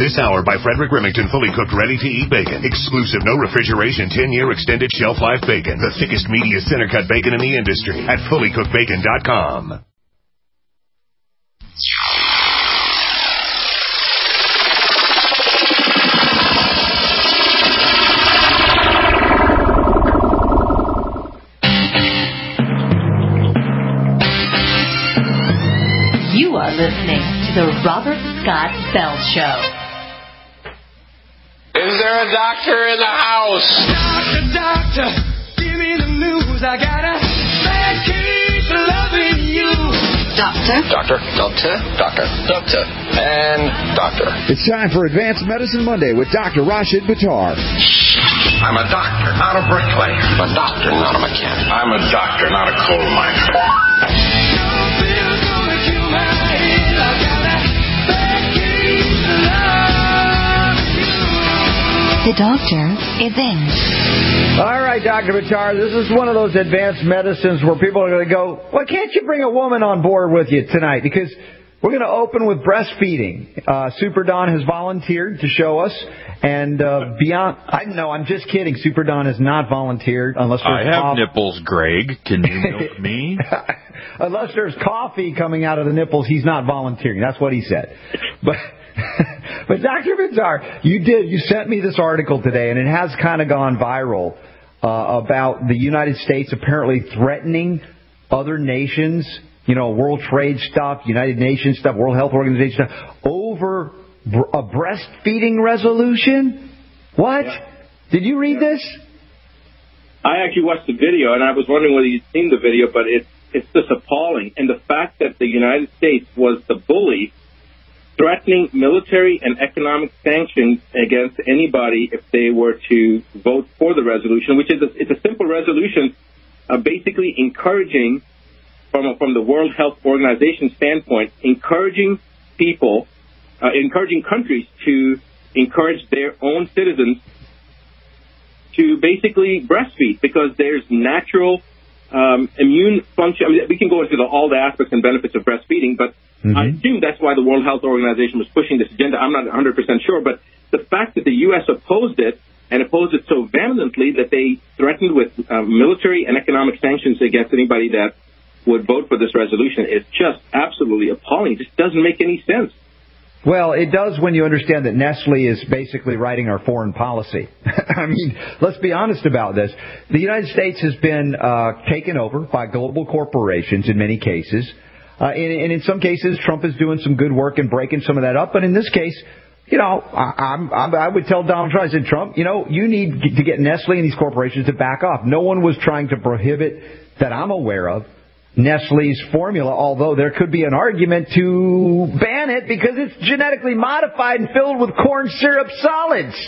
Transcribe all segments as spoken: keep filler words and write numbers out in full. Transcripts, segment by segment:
This hour by Frederick Remington, fully cooked, ready-to-eat bacon. Exclusive, no refrigeration, ten-year extended shelf life bacon. The thickest, meatiest, center-cut bacon in the industry at fully cooked bacon dot com. You are listening to the Robert Scott Bell Show. Is there a doctor in the house? Doctor, doctor, give me the news. I got a bad case of loving you. Doctor. Doctor. Doctor. Doctor. Doctor. And doctor. It's time for Advanced Medicine Monday with Doctor Rashid Buttar. I'm a doctor, not a bricklayer. I'm a doctor, not a mechanic. I'm a doctor, not a coal miner. The doctor is in. All right, Doctor Buttar, this is one of those advanced medicines where people are going to go, why can't you bring a woman on board with you tonight? Because we're going to open with breastfeeding. Uh, Super Don has volunteered to show us. And uh, beyond, I know, I'm just kidding. Super Don has not volunteered unless there's I have coffee. nipples, Greg. Can you milk me? Unless there's coffee coming out of the nipples, he's not volunteering. That's what he said. But... But Doctor Buttar, you did. You sent me this article today, and it has kind of gone viral uh, about the United States apparently threatening other nations, you know, World Trade stuff, United Nations stuff, World Health Organization stuff, over br- a breastfeeding resolution. What? Yeah. Did you read this? I actually watched the video, and I was wondering whether you'd seen the video, but it's it's just appalling. And the fact that the United States was the bully threatening military and economic sanctions against anybody if they were to vote for the resolution, which is a, it's a simple resolution, uh, basically encouraging, from a, from the World Health Organization standpoint, encouraging people, uh, encouraging countries to encourage their own citizens to basically breastfeed, because there's natural um, immune function. I mean, we can go into the, all the aspects and benefits of breastfeeding, but Mm-hmm. I assume that's why the World Health Organization was pushing this agenda. I'm not one hundred percent sure, but the fact that the U S opposed it, and opposed it so vehemently that they threatened with uh, military and economic sanctions against anybody that would vote for this resolution is just absolutely appalling. It just doesn't make any sense. Well, it does when you understand that Nestle is basically writing our foreign policy. I mean, let's be honest about this. The United States has been uh, taken over by global corporations in many cases. Uh, and, and in some cases, Trump is doing some good work in breaking some of that up. But in this case, you know, I, I'm, I would tell Donald Trump, I said, Trump, you know, you need to get Nestle and these corporations to back off. No one was trying to prohibit, that I'm aware of, Nestle's formula, although there could be an argument to ban it because it's genetically modified and filled with corn syrup solids.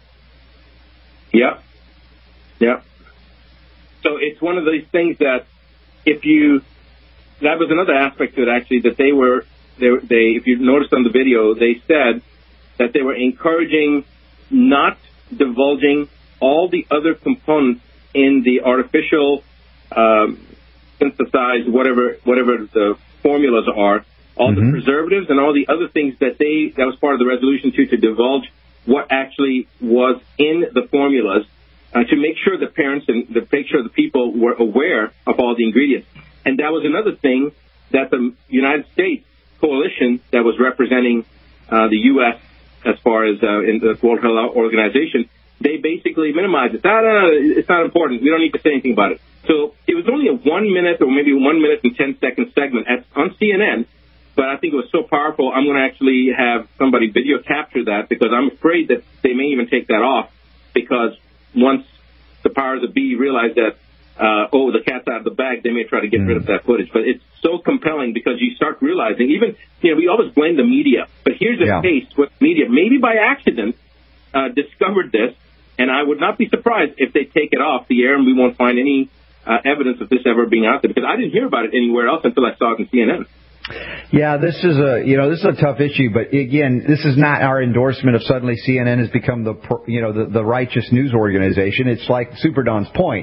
Yep. Yep. So it's one of these things that if you... That was another aspect to it, actually, that they were, they, they, if you noticed on the video, they said that they were encouraging not divulging all the other components in the artificial um, synthesized, whatever whatever the formulas are, all mm-hmm. the preservatives and all the other things that they, that was part of the resolution, too, to divulge what actually was in the formulas, uh, to make sure the parents and to make sure the people were aware of all the ingredients. And that was another thing that the United States coalition that was representing uh, the U S as far as uh, in the World Health Organization, they basically minimized it. No, no, no, it's not important. We don't need to say anything about it. So it was only a one minute or maybe one minute and ten second segment at, on C N N, but I think it was so powerful, I'm going to actually have somebody video capture that, because I'm afraid that they may even take that off, because once the powers that be realize that Uh, oh, the cat's out of the bag, they may try to get mm. rid of that footage. But it's so compelling because you start realizing, even, you know, we always blame the media. But here's a yeah. case where the media, maybe by accident, uh, discovered this. And I would not be surprised if they take it off the air and we won't find any uh, evidence of this ever being out there. Because I didn't hear about it anywhere else until I saw it on C N N. Yeah, this is a, you know, this is a tough issue, but again, this is not our endorsement of suddenly C N N has become the, you know, the, the righteous news organization. It's like Super Don's point.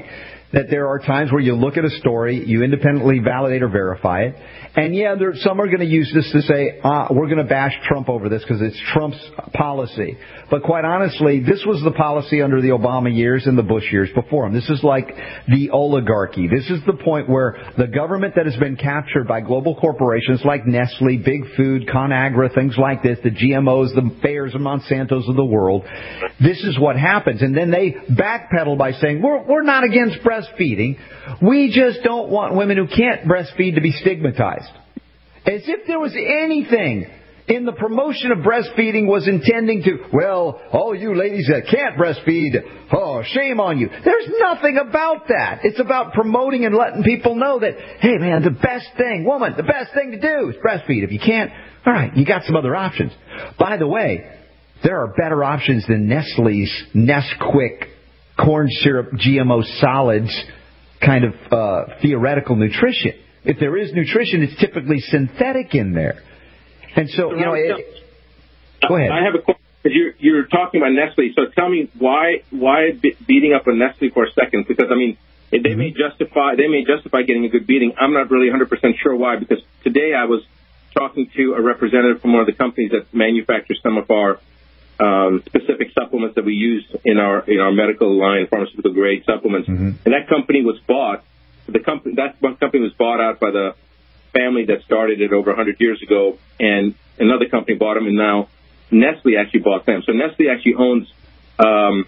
that there are times where you look at a story, you independently validate or verify it, and yeah, there, some are going to use this to say, ah, we're going to bash Trump over this because it's Trump's policy. But quite honestly, this was the policy under the Obama years and the Bush years before him. This is like the oligarchy. This is the point where the government that has been captured by global corporations like Nestle, Big Food, ConAgra, things like this, the G M Os, the Bayers and Monsantos of the world, this is what happens. And then they backpedal by saying, we're, we're not against breastfeeding. We just don't want women who can't breastfeed to be stigmatized. As if there was anything in the promotion of breastfeeding was intending to, well, all you ladies that can't breastfeed, oh, shame on you. There's nothing about that. It's about promoting and letting people know that, hey, man, the best thing, woman, the best thing to do is breastfeed. If you can't, all right, you got some other options. By the way, there are better options than Nestle's Nesquik corn syrup G M O solids kind of uh, theoretical nutrition. If there is nutrition, it's typically synthetic in there. And so, you know, it, go ahead. I have a question. You're, you're talking about Nestle, so tell me why why beating up on Nestle for a second? Because, I mean, they mm-hmm. may justify they may justify getting a good beating. I'm not really one hundred percent sure why, because today I was talking to a representative from one of the companies that manufactures some of our um, specific supplements that we use in our in our medical line, pharmaceutical grade supplements. Mm-hmm. And that company was bought. The company that one company was bought out by the family that started it over one hundred years ago, and another company bought them, and now Nestle actually bought them. So Nestle actually owns um,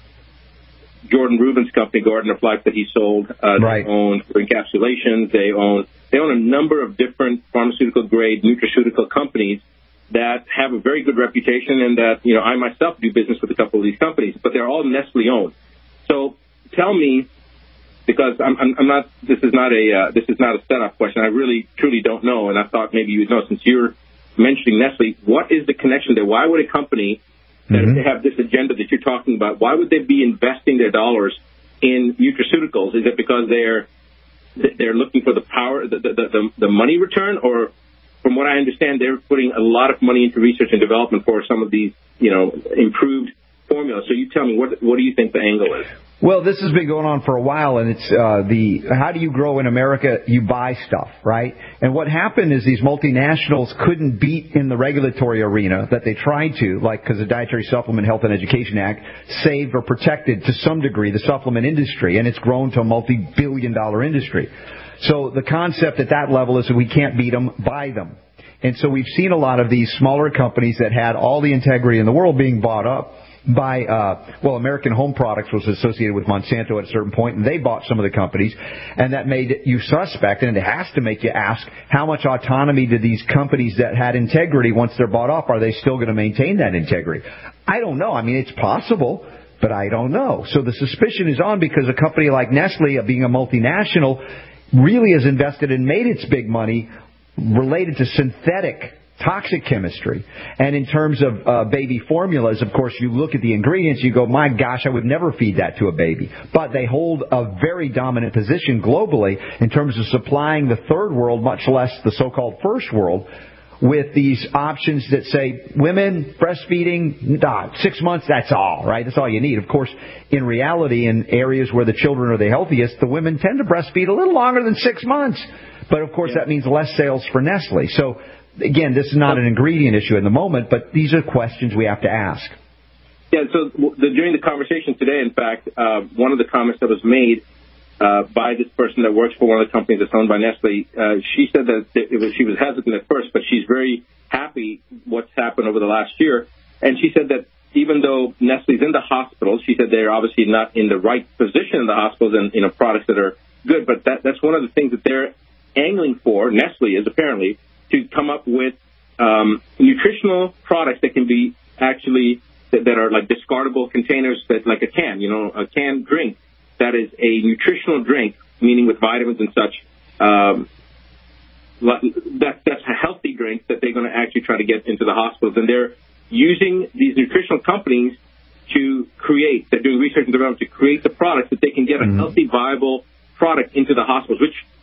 Jordan Rubin's company, Garden of Life, that he sold. Uh, right. They own encapsulations. They own they own a number of different pharmaceutical grade nutraceutical companies that have a very good reputation, and that, you know, I myself do business with a couple of these companies, but they're all Nestle owned. So tell me, because I'm, I'm, I'm not, this is not a, uh, this is not a setup question. I really, truly don't know, and I thought maybe you would know since you're mentioning Nestle. What is the connection there? Why would a company that mm-hmm. if they have this agenda that you're talking about, why would they be investing their dollars in nutraceuticals? Is it because they're they're looking for the power, the the, the, the money return, or from what I understand, they're putting a lot of money into research and development for some of these, you know, improved formulas? So you tell me, what what do you think the angle is? Well, this has been going on for a while, and it's uh, the how do you grow in America? You buy stuff, right? And what happened is these multinationals couldn't beat in the regulatory arena that they tried to, like because the Dietary Supplement Health and Education Act saved or protected to some degree the supplement industry, and it's grown to a multi-billion dollar industry. So the concept at that level is that we can't beat them, buy them. And so we've seen a lot of these smaller companies that had all the integrity in the world being bought up by, uh, well, American Home Products was associated with Monsanto at a certain point, and they bought some of the companies, and that made you suspect, and it has to make you ask, how much autonomy do these companies that had integrity, once they're bought off, are they still going to maintain that integrity? I don't know. I mean, it's possible, but I don't know. So the suspicion is on because a company like Nestle, being a multinational, really has invested and made its big money related to synthetic toxic chemistry. And in terms of uh, baby formulas, of course, you look at the ingredients, you go, my gosh, I would never feed that to a baby. But they hold a very dominant position globally in terms of supplying the third world, much less the so-called first world, with these options that say, women, breastfeeding, nah, six months, that's all, right? That's all you need. Of course, in reality, in areas where the children are the healthiest, the women tend to breastfeed a little longer than six months. But, of course, yeah. that means less sales for Nestle. So, again, this is not an ingredient issue in the moment, but these are questions we have to ask. Yeah, so the, during the conversation today, in fact, uh, one of the comments that was made uh, by this person that works for one of the companies that's owned by Nestle, uh, she said that it was, she was hesitant at first, but she's very happy what's happened over the last year. And she said that even though Nestle's in the hospitals, she said they're obviously not in the right position in the hospitals and, you know, products that are good, but that, that's one of the things that they're angling for, Nestle is apparently, to come up with um, nutritional products that can be actually, that, that are like discardable containers, that like a can, you know, a canned drink that is a nutritional drink, meaning with vitamins and such. Um, that, that's a healthy drink that they're going to actually try to get into the hospitals. And they're using these nutritional companies to create, they're doing research and development to create the products that they can get a mm-hmm. healthy, viable product into the hospitals, which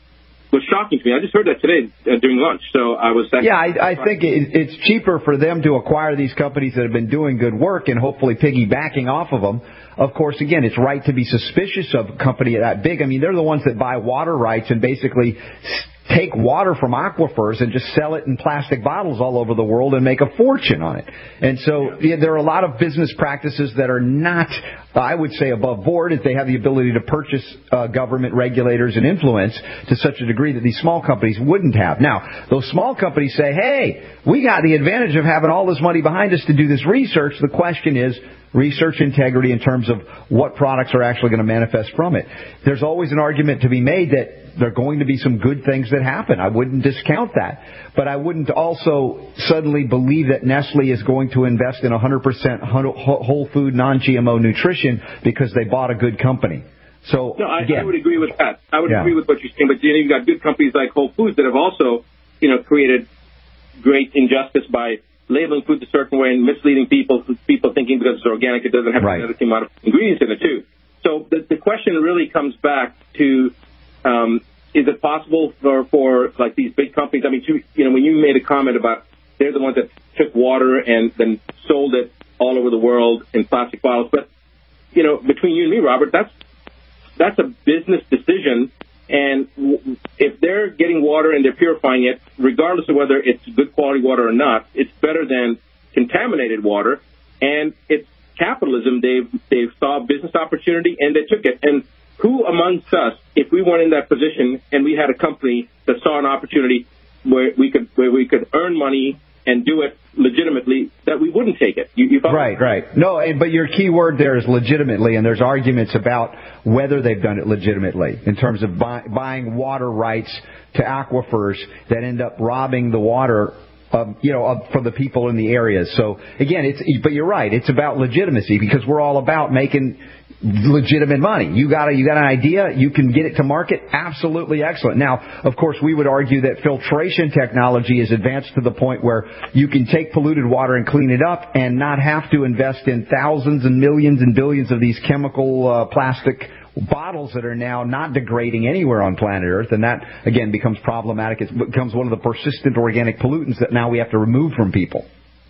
was shocking to me. I just heard that today uh, during lunch, so I was... Yeah, I, I think it, it's cheaper for them to acquire these companies that have been doing good work and hopefully piggybacking off of them. Of course, again, it's right to be suspicious of a company that big. I mean, they're the ones that buy water rights and basically take water from aquifers and just sell it in plastic bottles all over the world and make a fortune on it. And so yeah, there are a lot of business practices that are not, I would say, above board, if they have the ability to purchase uh, government regulators and influence to such a degree that these small companies wouldn't have. Now, those small companies say, hey, we got the advantage of having all this money behind us to do this research. The question is, research integrity in terms of what products are actually going to manifest from it. There's always an argument to be made that there are going to be some good things that happen. I wouldn't discount that. But I wouldn't also suddenly believe that Nestle is going to invest in one hundred percent whole food, non-G M O nutrition because they bought a good company. So, no, I, again, I would agree with that. I would yeah. agree with what you're saying. But you know, you've got good companies like Whole Foods that have also, you know, created great injustice by labeling foods a certain way and misleading people, people thinking because it's organic, it doesn't have right. a certain amount of ingredients in it, too. So the, the question really comes back to, um, is it possible for, for, like, these big companies, I mean, to, you know, when you made a comment about they're the ones that took water and then sold it all over the world in plastic bottles, but, you know, between you and me, Robert, that's, that's a business decision. And if they're getting water and they're purifying it, regardless of whether it's good quality water or not, it's better than contaminated water. And it's capitalism. They've they've saw business opportunity and they took it. And who amongst us, if we weren't in that position and we had a company that saw an opportunity where we could where we could earn money and do it legitimately, that we wouldn't take it. You, you right, right. No, but your key word there is legitimately, and there's arguments about whether they've done it legitimately in terms of buy, buying water rights to aquifers that end up robbing the water Um, you know, uh, for the people in the areas. So again, it's but you're right. It's about legitimacy because we're all about making legitimate money. You got a, you got an idea, you can get it to market. Absolutely excellent. Now, of course, we would argue that filtration technology is advanced to the point where you can take polluted water and clean it up and not have to invest in thousands and millions and billions of these chemical uh, plastic bottles that are now not degrading anywhere on planet Earth, and that, again, becomes problematic. It becomes one of the persistent organic pollutants that now we have to remove from people.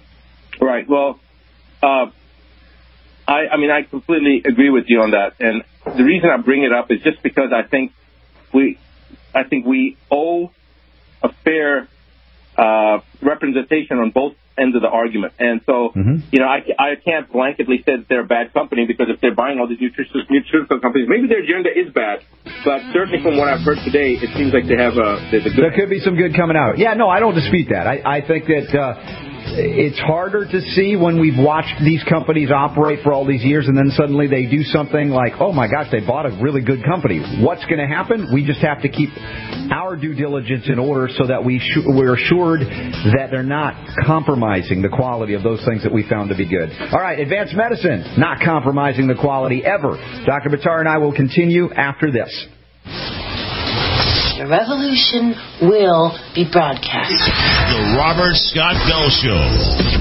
Right. Well, uh, I, I mean, I completely agree with you on that, and the reason I bring it up is just because I think we, I think we owe a fair uh, representation on both ends of the argument. And so, mm-hmm. you know, I, I can't blanketly say that they're a bad company because if they're buying all these nutritional, nutritional companies, maybe their agenda is bad. But certainly from what I've heard today, it seems like they have a, there's a good... There could be some good coming out. Yeah, no, I don't dispute that. I, I think that uh, it's harder to see when we've watched these companies operate for all these years and then suddenly they do something like, oh my gosh, they bought a really good company. What's going to happen? We just have to keep our due diligence in order so that we sh- we're assured that they're not compromising the quality of those things that we found to be good. All right, advanced medicine, not compromising the quality ever. Doctor Buttar and I will continue after this. The revolution will be broadcast. The Robert Scott Bell Show.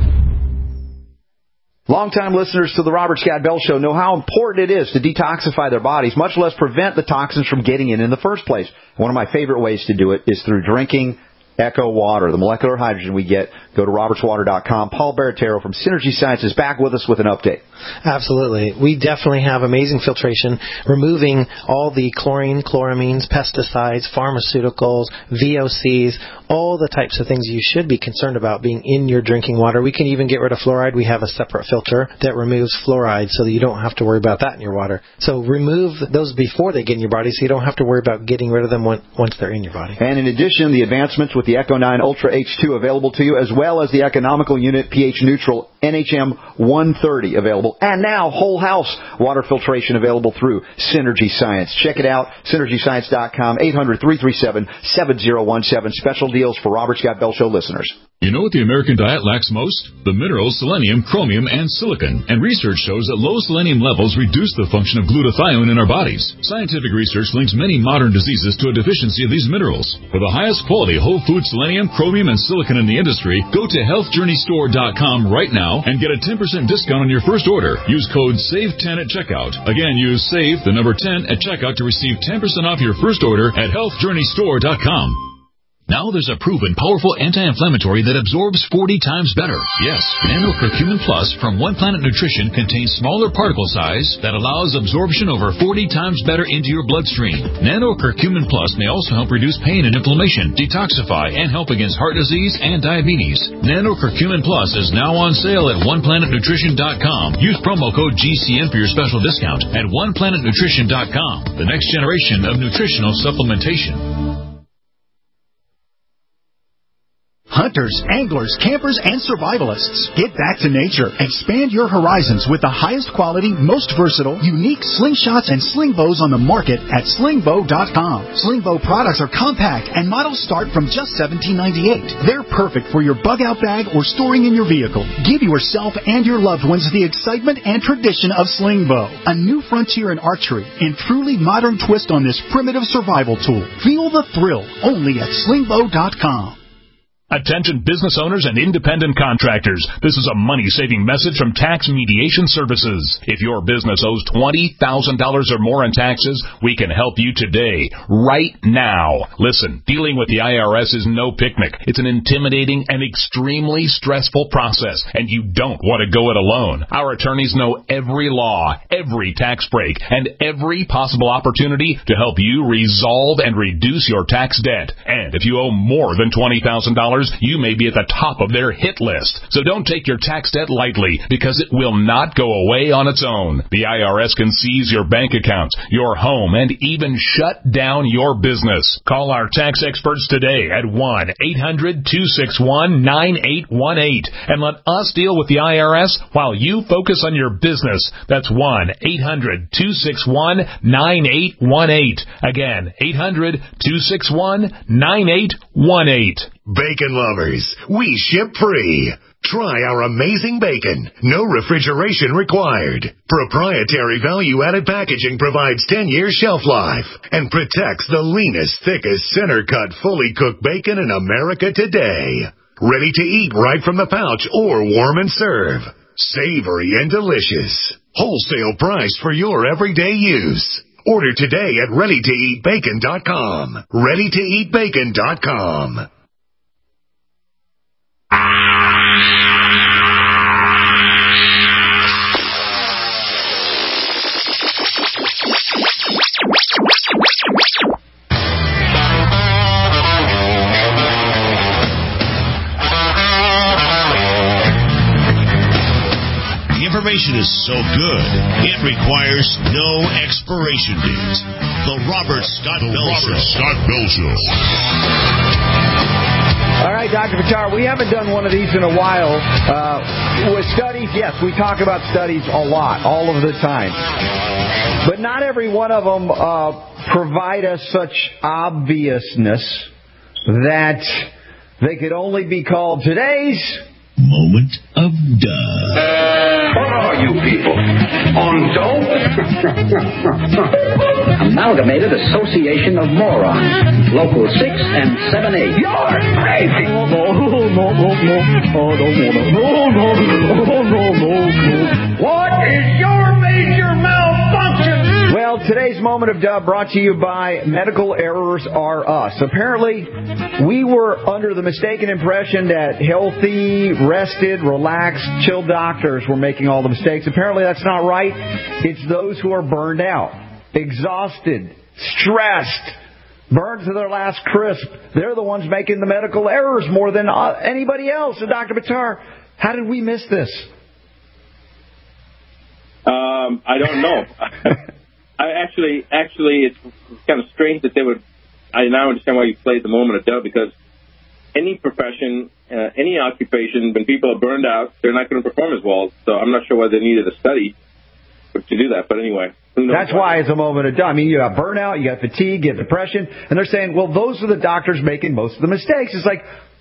Longtime listeners to the Robert Scott Bell Show know how important it is to detoxify their bodies, much less prevent the toxins from getting in in the first place. One of my favorite ways to do it is through drinking Echo Water, the molecular hydrogen we get. Go to roberts water dot com. Paul Baratero from Synergy Science is back with us with an update. Absolutely. We definitely have amazing filtration, removing all the chlorine, chloramines, pesticides, pharmaceuticals, V O Cs, all the types of things you should be concerned about being in your drinking water. We can even get rid of fluoride. We have a separate filter that removes fluoride so that you don't have to worry about that in your water. So remove those before they get in your body so you don't have to worry about getting rid of them once they're in your body. And in addition, the advancements with the Echo nine Ultra H two available to you, as well as the economical unit pH neutral N H M one thirty available. And now whole house water filtration available through Synergy Science. Check it out, synergy science dot com, eight hundred, three three seven, seven zero one seven. Special deals for Robert Scott Bell Show listeners. You know what the American diet lacks most? The minerals selenium, chromium, and silicon. And research shows that low selenium levels reduce the function of glutathione in our bodies. Scientific research links many modern diseases to a deficiency of these minerals. For the highest quality whole food selenium, chromium, and silicon in the industry, go to health journey store dot com right now and get a ten percent discount on your first order. Use code save ten at checkout. Again, use SAVE, the number ten, at checkout to receive ten percent off your first order at health journey store dot com. Now there's a proven powerful anti-inflammatory that absorbs forty times better. Yes, Nano Curcumin Plus from One Planet Nutrition contains smaller particle size that allows absorption over forty times better into your bloodstream. Nano Curcumin Plus may also help reduce pain and inflammation, detoxify, and help against heart disease and diabetes. Nano Curcumin Plus is now on sale at one planet nutrition dot com. Use promo code G C N for your special discount at one planet nutrition dot com. The next generation of nutritional supplementation. Hunters, anglers, campers, and survivalists. Get back to nature. Expand your horizons with the highest quality, most versatile, unique slingshots and sling bows on the market at sling bow dot com. Sling bow products are compact and models start from just seventeen ninety-eight. They're perfect for your bug out bag or storing in your vehicle. Give yourself and your loved ones the excitement and tradition of sling bow. A new frontier in archery and truly modern twist on this primitive survival tool. Feel the thrill only at sling bow dot com. Attention business owners and independent contractors. This is a money-saving message from Tax Mediation Services. If your business owes twenty thousand dollars or more in taxes, we can help you today, right now. Listen, dealing with the I R S is no picnic. It's an intimidating and extremely stressful process, and you don't want to go it alone. Our attorneys know every law, every tax break, and every possible opportunity to help you resolve and reduce your tax debt. And if you owe more than twenty thousand dollars, you may be at the top of their hit list. So don't take your tax debt lightly, because it will not go away on its own. The I R S can seize your bank accounts, your home, and even shut down your business. Call our tax experts today at one eight hundred two six one nine eight one eight and let us deal with the I R S while you focus on your business. That's one eight hundred two six one nine eight one eight. Again, eight hundred two six one nine eight one eight. Bacon lovers, we ship free. Try our amazing bacon. No refrigeration required. Proprietary value-added packaging provides ten year shelf life and protects the leanest, thickest, center-cut, fully cooked bacon in America today. Ready to eat right from the pouch or warm and serve. Savory and delicious. Wholesale price for your everyday use. Order today at ready to eat bacon dot com. ready to eat bacon dot com. The information is so good, it requires no expiration date. The Robert Scott the Bell Robert Show. Scott Bell Show. All right, Doctor Buttar, we haven't done one of these in a while. Uh, with studies, yes, we talk about studies a lot, all of the time. But not every one of them uh, provide us such obviousness that they could only be called today's Moment of Duh. What are you people? On dope? Amalgamated Association of Morons. Local six and seven eight. You're crazy! No, no, no, no, no. Oh, no, no, no, no, no, no, no. What is your major malfunction? Well, today's Moment of Duh brought to you by Medical Errors Are Us. Apparently, we were under the mistaken impression that healthy, rested, relaxed, chill doctors were making all the mistakes. Apparently, that's not right. It's those who are burned out, exhausted, stressed, burned to their last crisp. They're the ones making the medical errors more than anybody else. And Doctor Buttar, how did we miss this? Um, I don't know. I actually, actually, it's kind of strange that they would. I now understand why you played the Moment of Duh, because any profession, uh, any occupation, when people are burned out, they're not going to perform as well. So I'm not sure why they needed a study to do that. But anyway, who knows? That's why it's a moment of duh. I mean, you have burnout, you got fatigue, you have depression, and they're saying, well, those are the doctors making most of the mistakes. It's like,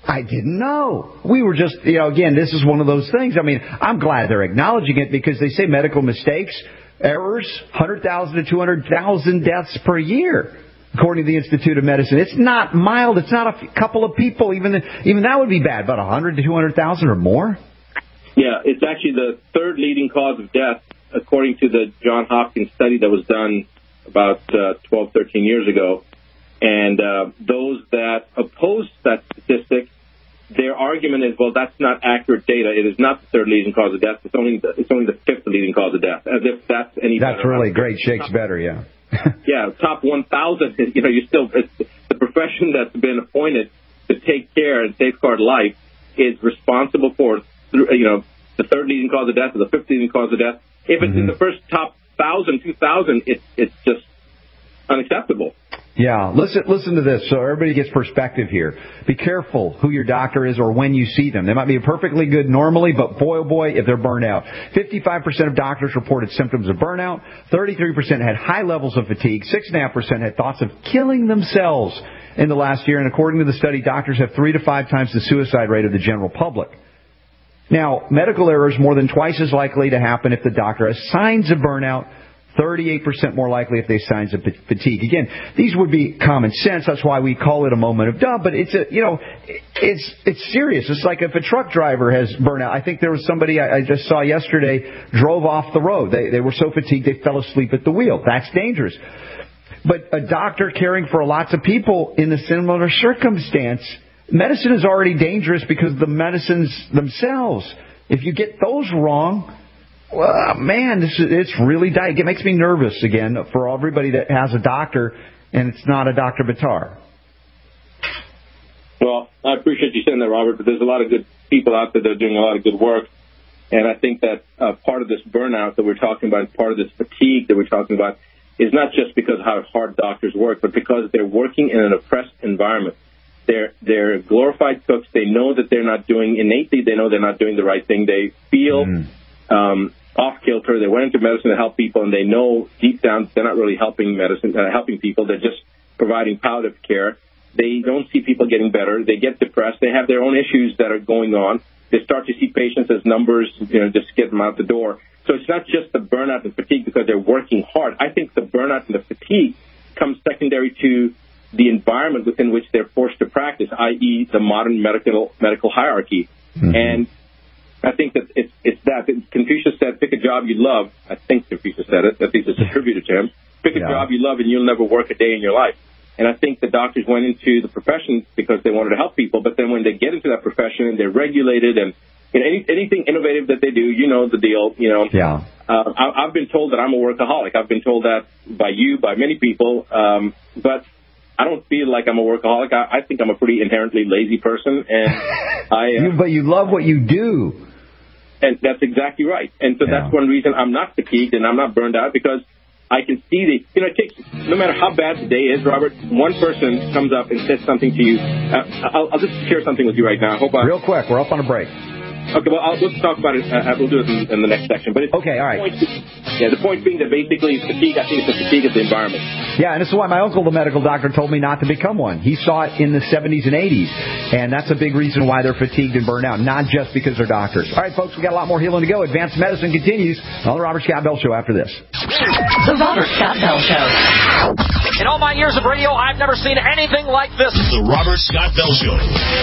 I didn't know. We were just, you know, again, this is one of those things. I mean, I'm glad they're acknowledging it because they say medical mistakes, errors, one hundred thousand to two hundred thousand deaths per year, according to the Institute of Medicine. It's not mild. It's not a couple of people. Even even that would be bad, but one hundred to two hundred thousand or more? Yeah, it's actually the third leading cause of death, according to the Johns Hopkins study that was done about uh, twelve, thirteen years ago. And uh, those that oppose that statistic, their argument is, well, that's not accurate data. It is not the third leading cause of death. It's only the, it's only the fifth leading cause of death, as if that's any That's better. really great. Shakes better, yeah. Yeah, top one thousand, you know, you still, it's the profession that's been appointed to take care and safeguard life is responsible for, you know, the third leading cause of death or the fifth leading cause of death. If it's mm-hmm. in the first top one thousand, two thousand, it's, it's just unacceptable. Yeah, listen listen to this so everybody gets perspective here. Be careful who your doctor is or when you see them. They might be perfectly good normally, but boy, oh boy, if they're burned out. fifty-five percent of doctors reported symptoms of burnout. thirty-three percent had high levels of fatigue. six point five percent had thoughts of killing themselves in the last year. And according to the study, doctors have three to five times the suicide rate of the general public. Now, medical error is more than twice as likely to happen if the doctor has signs of burnout. thirty-eight percent more likely if they have signs of fatigue. Again, these would be common sense. That's why we call it a moment of duh. But it's a, you know, it's it's serious. It's like if a truck driver has burnout. I think there was somebody I, I just saw yesterday drove off the road. They they were so fatigued they fell asleep at the wheel. That's dangerous. But a doctor caring for lots of people in a similar circumstance, medicine is already dangerous because of the medicines themselves. If you get those wrong, well, man, this is, it's really di- it makes me nervous again for everybody that has a doctor and it's not a Doctor Buttar. Well, I appreciate you saying that, Robert, but there's a lot of good people out there that are doing a lot of good work. And I think that uh, part of this burnout that we're talking about, part of this fatigue that we're talking about, is not just because of how hard doctors work, but because they're working in an oppressed environment. They're, they're glorified cooks. They know that they're not doing, innately, they know they're not doing the right thing. They feel mm. um, off-kilter. They went into medicine to help people, and they know deep down they're not really helping medicine, uh, helping people. They're just providing palliative care. They don't see people getting better. They get depressed. They have their own issues that are going on. They start to see patients as numbers, you know, just get them out the door. So it's not just the burnout and fatigue because they're working hard. I think the burnout and the fatigue comes secondary to the environment within which they're forced to practice, that is the modern medical medical hierarchy. Mm-hmm. And I think that it's, it's that. Confucius said, pick a job you love. I think Confucius said it. At least it's attributed to him. Pick a yeah. job you love and you'll never work a day in your life. And I think the doctors went into the profession because they wanted to help people. But then when they get into that profession and they're regulated and you know, any, anything innovative that they do, you know the deal. You know, yeah. Uh, I, I've been told that I'm a workaholic. I've been told that by you, by many people. Um, but I don't feel like I'm a workaholic. I, I think I'm a pretty inherently lazy person. And I. Uh, you, but you love what you do. And that's exactly right. And so yeah. that's one reason I'm not fatigued and I'm not burned out because I can see the, you know, it takes, no matter how bad the day is, Robert, one person comes up and says something to you. Uh, I'll, I'll just share something with you right now. I hope I, Real quick, we're up on a break. Okay, well, I'll, let's talk about it. Uh, we'll do it in, in the next section. But it's, okay, all right. The point, yeah, the point being that basically fatigue, I think it's the fatigue of the environment. Yeah, and this is why my uncle, the medical doctor, told me not to become one. He saw it in the seventies and eighties, and that's a big reason why they're fatigued and burned out, not just because they're doctors. All right, folks, we got a lot more healing to go. Advanced Medicine continues on the Robert Scott Bell Show after this. The Robert Scott Bell Show. In all my years of radio, I've never seen anything like this. The Robert Scott Bell Show.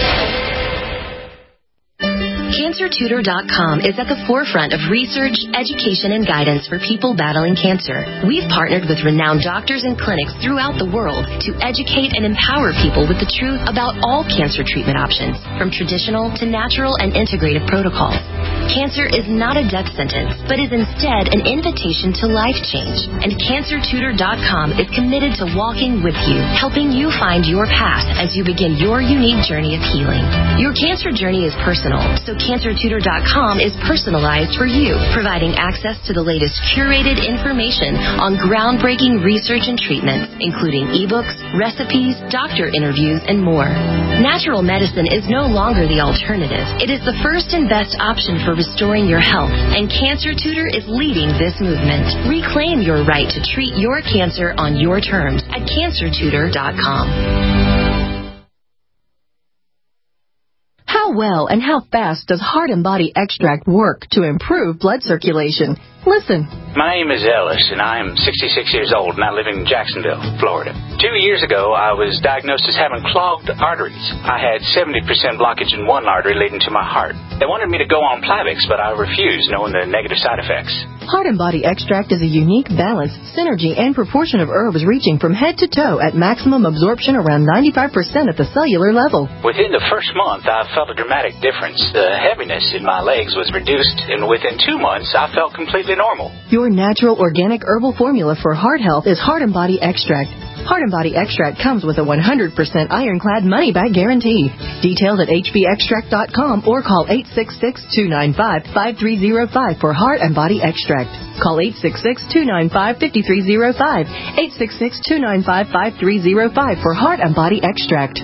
Cancer Tutor dot com is at the forefront of research, education, and guidance for people battling cancer. We've partnered with renowned doctors and clinics throughout the world to educate and empower people with the truth about all cancer treatment options, from traditional to natural and integrative protocols. Cancer is not a death sentence, but is instead an invitation to life change. And Cancer Tutor dot com is committed to walking with you, helping you find your path as you begin your unique journey of healing. Your cancer journey is personal, so Cancer Tutor dot com is personalized for you, providing access to the latest curated information on groundbreaking research and treatments, including ebooks, recipes, doctor interviews, and more. Natural medicine is no longer the alternative. It is the first and best option for restoring your health, and Cancer Tutor is leading this movement. Reclaim your right to treat your cancer on your terms at Cancer Tutor dot com. How well and how fast does Heart and Body Extract work to improve blood circulation? Listen. My name is Ellis, and I am sixty-six years old, and I live in Jacksonville, Florida. Two years ago, I was diagnosed as having clogged arteries. I had seventy percent blockage in one artery leading to my heart. They wanted me to go on Plavix, but I refused, knowing the negative side effects. Heart and Body Extract is a unique balance, synergy, and proportion of herbs reaching from head to toe at maximum absorption around ninety-five percent at the cellular level. Within the first month, I felt a dramatic difference. The heaviness in my legs was reduced, and within two months, I felt completely normal. Your natural organic herbal formula for heart health is Heart and Body Extract. Heart and Body Extract comes with a one hundred percent ironclad money-back guarantee. Details at h b extract dot com or call eight six six, two nine five, five three zero five for Heart and Body Extract. Call eight six six, two nine five, five three zero five, eight six six, two nine five, five three zero five for Heart and Body Extract.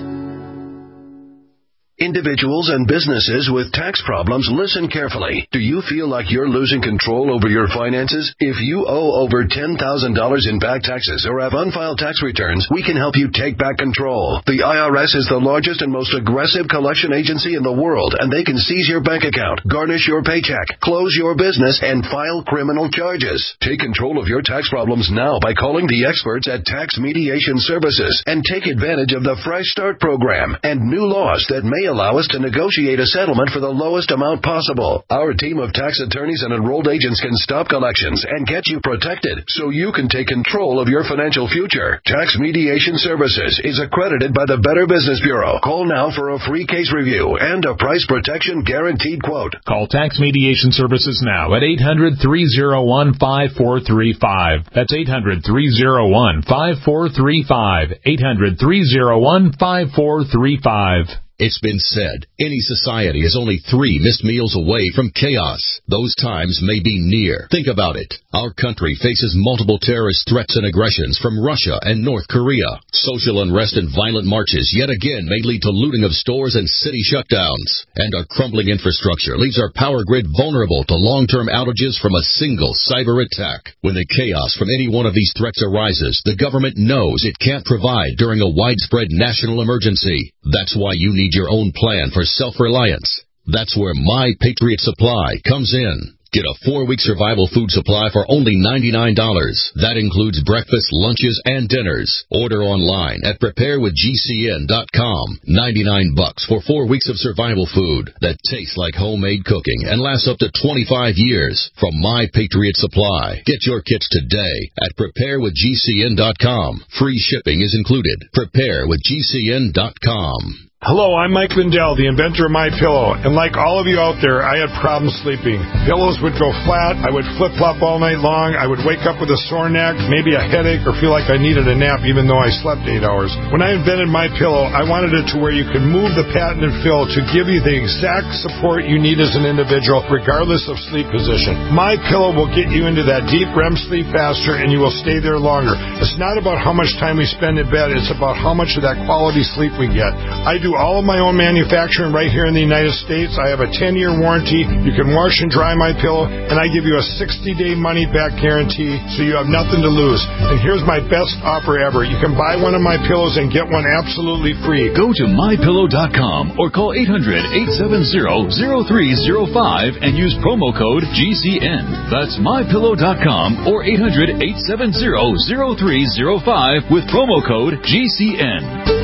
Individuals and businesses with tax problems, listen carefully. Do you feel like you're losing control over your finances? If you owe over ten thousand dollars in back taxes or have unfiled tax returns, we can help you take back control. The I R S is the largest and most aggressive collection agency in the world, and they can seize your bank account, garnish your paycheck, close your business, and file criminal charges. Take control of your tax problems now by calling the experts at Tax Mediation Services and take advantage of the Fresh Start program and new laws that may allow us to negotiate a settlement for the lowest amount possible. Our team of tax attorneys and enrolled agents can stop collections and get you protected so you can take control of your financial future. Tax Mediation Services is accredited by the Better Business Bureau. Call now for a free case review and a price protection guaranteed quote. Call Tax Mediation Services now at eight hundred, three oh one, five four three five. That's eight hundred, three oh one, five four three five. eight hundred, three oh one, five four three five. It's been said, any society is only three missed meals away from chaos. Those times may be near. Think about it. Our country faces multiple terrorist threats and aggressions from Russia and North Korea. Social unrest and violent marches yet again may lead to looting of stores and city shutdowns. And our crumbling infrastructure leaves our power grid vulnerable to long-term outages from a single cyber attack. When the chaos from any one of these threats arises, the government knows it can't provide during a widespread national emergency. That's why you need your own plan for self-reliance. That's where My Patriot Supply comes in. Get a four-week survival food supply for only ninety-nine dollars. That includes breakfast, lunches, and dinners. Order online at prepare with G C N dot com. ninety-nine bucks for four weeks of survival food that tastes like homemade cooking and lasts up to twenty-five years from My Patriot Supply. Get your kits today at prepare with G C N dot com. Free shipping is included. prepare with G C N dot com. Hello, I'm Mike Lindell, the inventor of MyPillow, and like all of you out there, I had problems sleeping. Pillows would go flat, I would flip-flop all night long, I would wake up with a sore neck, maybe a headache, or feel like I needed a nap even though I slept eight hours. When I invented MyPillow, I wanted it to where you could move the patented fill to give you the exact support you need as an individual, regardless of sleep position. MyPillow will get you into that deep R E M sleep faster, and you will stay there longer. It's not about how much time we spend in bed, it's about how much of that quality sleep we get. I do all of my own manufacturing right here in the United States. I have a ten-year warranty. You can wash and dry my pillow, and I give you a sixty-day money-back guarantee, so you have nothing to lose. And here's my best offer ever. You can buy one of my pillows and get one absolutely free. Go to my pillow dot com or call eight hundred, eight seven zero, zero three zero five and use promo code G C N. That's my pillow dot com or eight hundred, eight seven zero, zero three zero five with promo code G C N.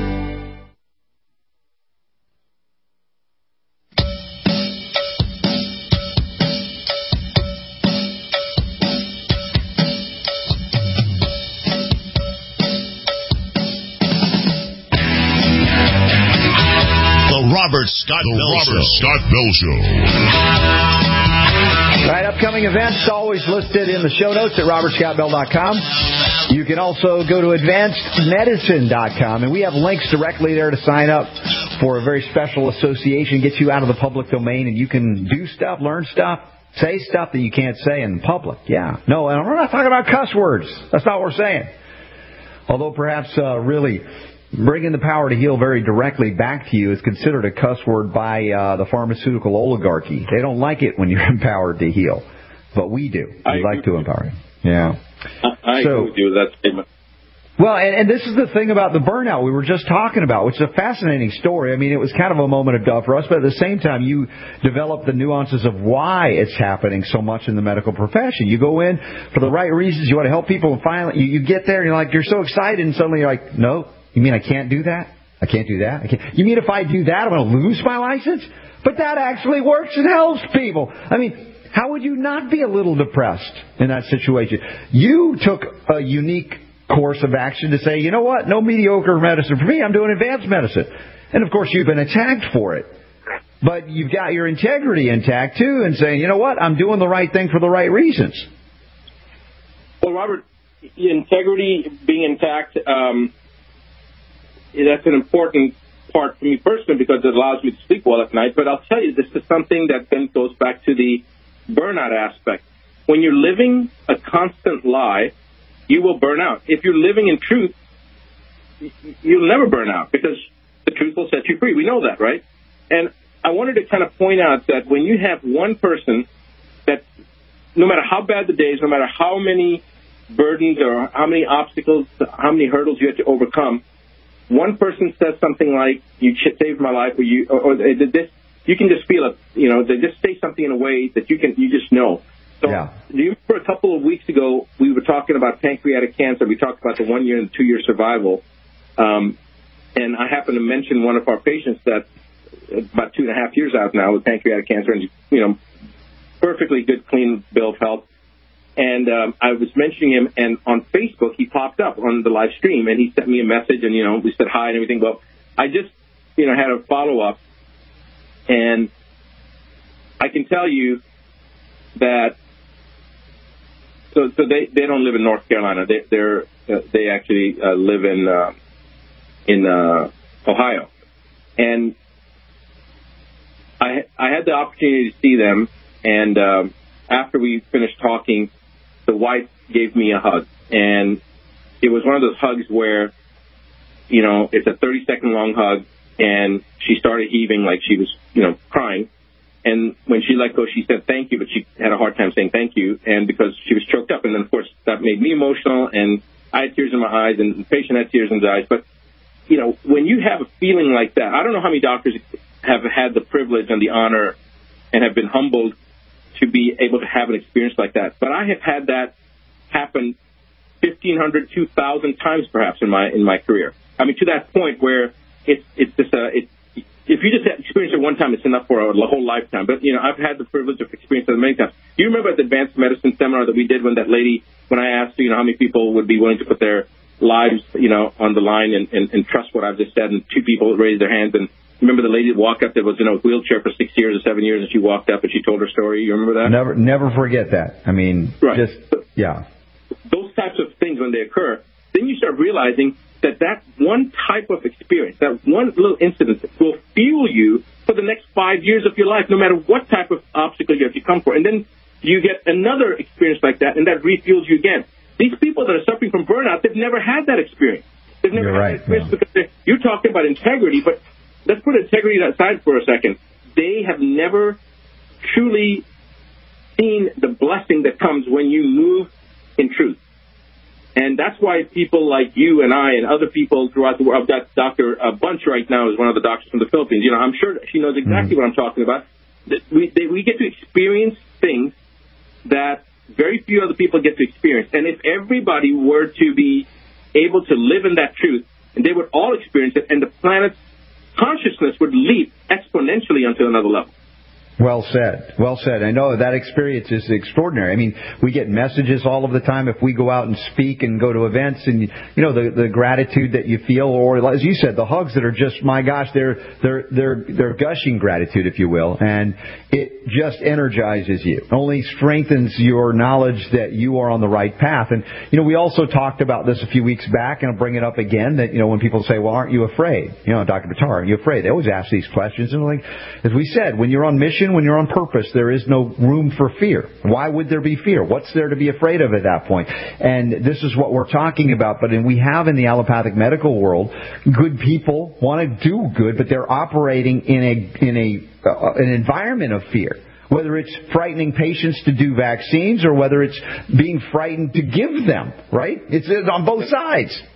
Robert Scott Bell Robert Show. Scott Bell Show. Right, upcoming events always listed in the show notes at robert scott bell dot com. You can also go to advanced medicine dot com, and we have links directly there to sign up for a very special association, get you out of the public domain, and you can do stuff, learn stuff, say stuff that you can't say in public. Yeah. No, and we're not talking about cuss words. That's not what we're saying. Although perhaps uh, really bringing the power to heal very directly back to you is considered a cuss word by uh, the pharmaceutical oligarchy. They don't like it when you're empowered to heal, but we do. We like to empower you. Yeah. I, I so, agree with you with that statement. Well, and, and this is the thing about the burnout we were just talking about, which is a fascinating story. I mean, it was kind of a moment of doubt for us, but at the same time, you develop the nuances of why it's happening so much in the medical profession. You go in for the right reasons. You want to help people, and finally, you, you get there, and you're like, you're so excited, and suddenly you're like, no, you mean I can't do that? I can't do that? I can't. You mean if I do that, I'm going to lose my license? But that actually works and helps people. I mean, how would you not be a little depressed in that situation? You took a unique course of action to say, you know what, no mediocre medicine for me, I'm doing advanced medicine. And of course you've been attacked for it. But you've got your integrity intact too, and saying, you know what, I'm doing the right thing for the right reasons. Well, Robert, integrity being intact, um, that's an important part for me personally because it allows me to sleep well at night. But I'll tell you, this is something that then goes back to the burnout aspect. When you're living a constant lie, you will burn out. If you're living in truth, you'll never burn out because the truth will set you free. We know that, right? And I wanted to kind of point out that when you have one person that no matter how bad the day is, no matter how many burdens or how many obstacles, how many hurdles you have to overcome, one person says something like, you saved my life, or you, or, or this, you can just feel it, you know, they just say something in a way that you can, you just know. So, yeah. Do you remember a couple of weeks ago, we were talking about pancreatic cancer. We talked about the one-year and two-year survival. Um, and I happened to mention one of our patients that's about two and a half years out now with pancreatic cancer and, you know, perfectly good, clean bill of health. And um, I was mentioning him, and on Facebook, he popped up on the live stream, and he sent me a message, and, you know, we said hi and everything. Well, I just, you know, had a follow-up, and I can tell you that So, so they, they don't live in North Carolina. They they're uh, they actually uh, live in uh, in uh, Ohio, and I I had the opportunity to see them. And um, after we finished talking, the wife gave me a hug, and it was one of those hugs where, you know, it's a thirty second long hug, and she started heaving like she was, you know, crying. And when she let go, she said thank you, but she had a hard time saying thank you, and because she was choked up. And then, of course, that made me emotional, and I had tears in my eyes, and the patient had tears in his eyes. But, you know, when you have a feeling like that, I don't know how many doctors have had the privilege and the honor and have been humbled to be able to have an experience like that. But I have had that happen fifteen hundred, two thousand times perhaps in my in my career. I mean, to that point where it's it's just a it's if you just experience it one time, it's enough for a whole lifetime. But, you know, I've had the privilege of experiencing it many times. Do you remember at the advanced medicine seminar that we did when that lady, when I asked, you know, how many people would be willing to put their lives, you know, on the line and, and, and trust what I've just said, and two people raised their hands. And remember the lady that walked up that was in a wheelchair for six years or seven years, and she walked up and she told her story. You remember that? Never, never forget that. I mean, right. just, yeah. Those types of things, when they occur, then you start realizing that that one type of experience, that one little incident will fuel you for the next five years of your life, no matter what type of obstacle you have to come for. And then you get another experience like that, and that refuels you again. These people that are suffering from burnout, they've never had that experience. They've never You're had right, that experience yeah. because you're talking about integrity, but let's put integrity aside for a second. They have never truly seen the blessing that comes when you move in truth. And that's why people like you and I and other people throughout the world, I've got Doctor Bunch right now is one of the doctors from the Philippines. You know, I'm sure she knows exactly mm-hmm. what I'm talking about. We, they, we get to experience things that very few other people get to experience. And if everybody were to be able to live in that truth, and they would all experience it, and the planet's consciousness would leap exponentially onto another level. Well said. Well said. I know that experience is extraordinary. I mean, we get messages all of the time if we go out and speak and go to events, and, you know, the, the gratitude that you feel, or as you said, the hugs that are just, my gosh, they're, they're, they're, they're gushing gratitude, if you will. And it just energizes you. Only strengthens your knowledge that you are on the right path. And, you know, we also talked about this a few weeks back, and I'll bring it up again, that, you know, when people say, well, aren't you afraid? You know, Doctor Buttar, aren't you afraid? They always ask these questions. And like, as we said, when you're on mission, when you're on purpose, there is no room for fear. Why would there be fear? What's there to be afraid of at that point? And this is what we're talking about. But we have in the allopathic medical world, good people want to do good, but they're operating in a in a uh, an environment of fear. Whether it's frightening patients to do vaccines or whether it's being frightened to give them, right? It's on both sides.